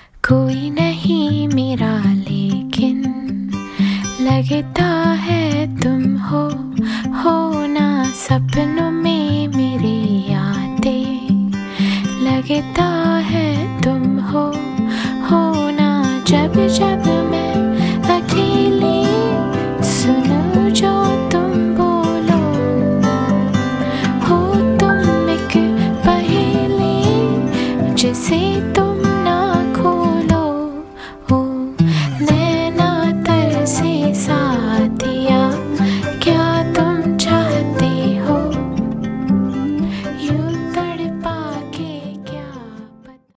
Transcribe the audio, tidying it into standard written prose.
कोई नहीं मेरा लेकिन लगता है तुम हो ना सपनों में